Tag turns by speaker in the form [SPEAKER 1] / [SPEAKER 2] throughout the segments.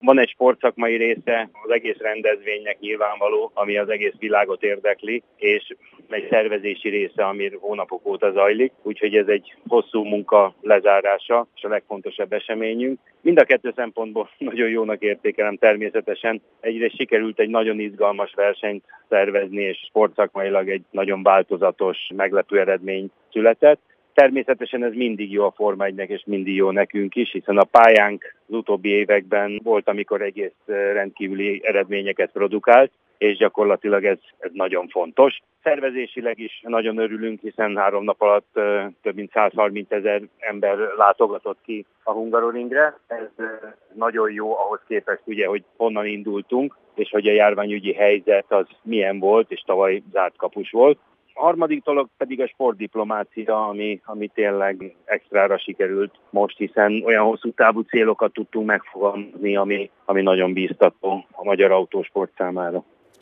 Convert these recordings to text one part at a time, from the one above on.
[SPEAKER 1] Van egy sportszakmai része az egész rendezvénynek nyilvánvaló, ami az egész világot érdekli, és egy szervezési része, ami hónapok óta zajlik, úgyhogy ez egy hosszú munka lezárása, és a legfontosabb eseményünk. Mind a kettő szempontból nagyon jónak értékelem természetesen. Egyrészt sikerült egy nagyon izgalmas versenyt szervezni, és sportszakmailag egy nagyon változatos, meglepő eredmény született. Természetesen ez mindig jó a Forma 1-nek, és mindig jó nekünk is, hiszen a pályánk az utóbbi években volt, amikor egész rendkívüli eredményeket produkált, és gyakorlatilag ez nagyon fontos. Szervezésileg is nagyon örülünk, hiszen 3 nap alatt több mint 130 000 ember látogatott ki a Hungaroringre. Ez nagyon jó ahhoz képest, ugye, hogy honnan indultunk, és hogy a járványügyi helyzet az milyen volt, és tavaly zárt kapus volt. A harmadik dolog pedig a sportdiplomácia, ami tényleg extrára sikerült most, hiszen olyan hosszú távú célokat tudtunk megfogalmazni, ami nagyon bíztató a magyar autósport számára.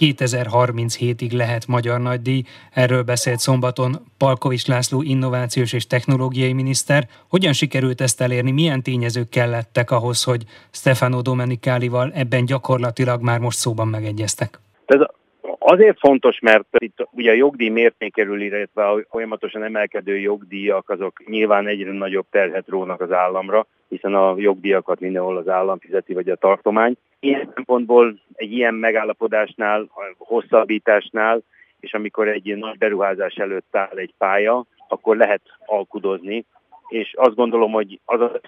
[SPEAKER 2] 2037-ig lehet magyar nagydíj, erről beszélt szombaton Palkovics László innovációs és technológiai miniszter. Hogyan sikerült ezt elérni, milyen tényezők kellettek ahhoz, hogy Stefano Domenicalival ebben gyakorlatilag már most szóban megegyeztek?
[SPEAKER 1] Ez azért fontos, mert itt ugye a jogdíj mértékéről, illetve a folyamatosan emelkedő jogdíjak, azok nyilván egyre nagyobb terhet rónak az államra, hiszen a jogdíjakat mindenhol az állam fizeti, vagy a tartomány. Ilyen szempontból egy ilyen megállapodásnál, a hosszabbításnál, és amikor egy nagy beruházás előtt áll egy pálya, akkor lehet alkudozni, és azt gondolom, hogy az a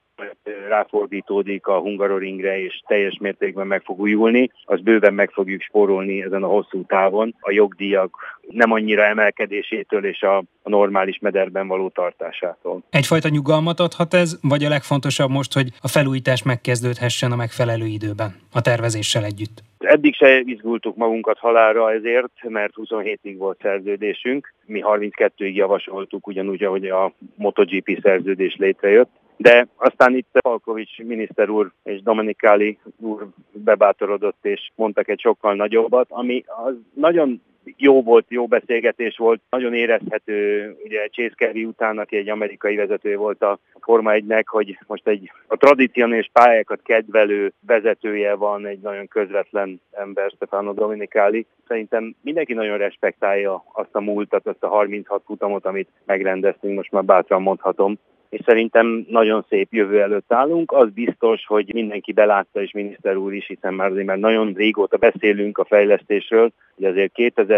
[SPEAKER 1] ráfordítódik a Hungaroringre, és teljes mértékben meg fog újulni, az bőven meg fogjuk spórolni ezen a hosszú távon a jogdíjak nem annyira emelkedésétől és a normális mederben való tartásától.
[SPEAKER 2] Egyfajta nyugalmat adhat ez, vagy a legfontosabb most, hogy a felújítás megkezdődhessen a megfelelő időben, a tervezéssel együtt?
[SPEAKER 1] Eddig se izgultuk magunkat halálra ezért, mert 27-ig volt szerződésünk. Mi 32-ig javasoltuk, ugyanúgy, ahogy a MotoGP szerződés létrejött. De aztán itt Palkovics miniszter úr és Domenicali úr bebátorodott, és mondtak egy sokkal nagyobbat, ami az nagyon jó volt, jó beszélgetés volt, nagyon érezhető, ugye Chase Carey után, aki egy amerikai vezető volt a Forma 1-nek, hogy most a tradicionális pályákat kedvelő vezetője van, egy nagyon közvetlen ember, Stefano Domenicali. Szerintem mindenki nagyon respektálja azt a múltat, azt a 36 futamot, amit megrendeztünk, most már bátran mondhatom. És szerintem nagyon szép jövő előtt állunk. Az biztos, hogy mindenki belátta, és miniszter úr is, hiszen már nagyon régóta beszélünk a fejlesztésről, hogy azért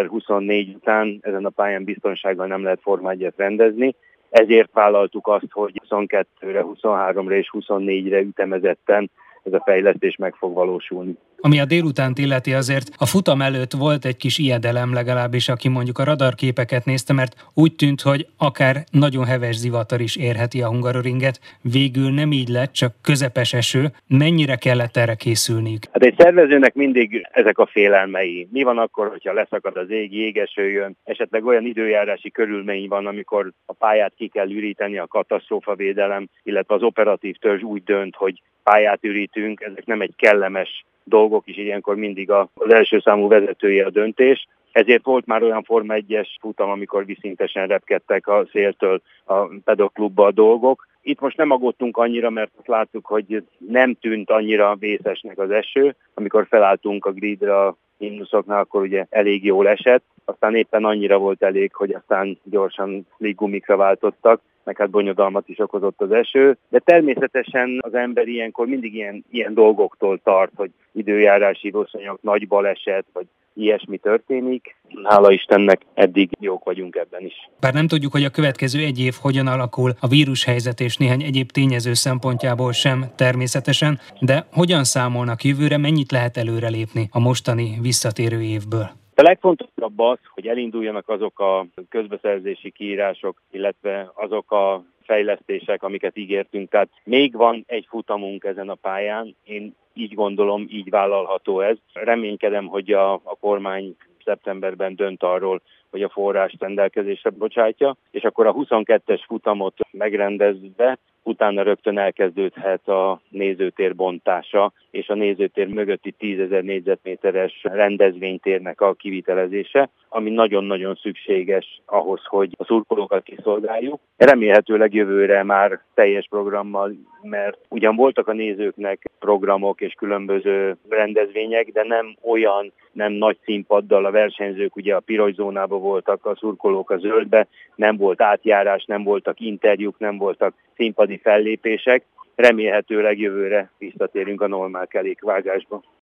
[SPEAKER 1] 2024 után ezen a pályán biztonsággal nem lehet Forma 1-et rendezni. Ezért vállaltuk azt, hogy 22-re, 23-ra és 24-re ütemezetten ez a fejlesztés meg fog valósulni.
[SPEAKER 2] Ami a délutánt illeti, azért a futam előtt volt egy kis ijedelem, legalábbis aki mondjuk a radarképeket nézte, mert úgy tűnt, hogy akár nagyon heves zivatar is érheti a Hungaroringet. Végül nem így lett, csak közepes eső. Mennyire kellett erre készülniük?
[SPEAKER 1] Hát egy szervezőnek mindig ezek a félelmei. Mi van akkor, hogyha leszakad az ég, jégeső jön, esetleg olyan időjárási körülmény van, amikor a pályát ki kell üríteni, a katasztrófavédelem, illetve az operatív törzs úgy dönt, hogy pályát ürítünk, ezek nem egy kellemes dolgok, is ilyenkor mindig az első számú vezetője a döntés. Ezért volt már olyan Forma 1-es futam, amikor viszintesen repkedtek a széltől a Paddock Klubba a dolgok. Itt most nem aggódtunk annyira, mert azt láttuk, hogy nem tűnt annyira vészesnek az eső. Amikor felálltunk a gridre a himnuszoknál, akkor ugye elég jól esett. Aztán éppen annyira volt elég, hogy aztán gyorsan gumikra váltottak, meg hát bonyodalmat is okozott az eső. De természetesen az ember ilyenkor mindig ilyen dolgoktól tart, hogy időjárási viszonyok, nagy baleset, vagy ilyesmi történik. Hála Istennek eddig jók vagyunk ebben is.
[SPEAKER 2] Bár nem tudjuk, hogy a következő egy év hogyan alakul a vírushelyzet és néhány egyéb tényező szempontjából sem természetesen, de hogyan számolnak jövőre, mennyit lehet előrelépni a mostani visszatérő évből?
[SPEAKER 1] A legfontosabb az, hogy elinduljanak azok a közbeszerzési kiírások, illetve azok a fejlesztések, amiket ígértünk. Tehát még van egy futamunk ezen a pályán, én így gondolom, így vállalható ez. Reménykedem, hogy a kormány szeptemberben dönt arról, hogy a forrást rendelkezésre bocsátja, és akkor a 22-es futamot megrendezve utána rögtön elkezdődhet a nézőtér bontása, és a nézőtér mögötti 10 000 négyzetméteres rendezvénytérnek a kivitelezése, ami nagyon-nagyon szükséges ahhoz, hogy a szurkolókat kiszolgáljuk. Remélhetőleg jövőre már teljes programmal, mert ugyan voltak a nézőknek programok és különböző rendezvények, de nem nagy színpaddal, a versenyzők ugye a piros zónában voltak, a szurkolók a zöldbe, nem volt átjárás, nem voltak interjúk, nem voltak színpadi fellépések. Remélhetőleg jövőre visszatérünk a normál kerékvágásba.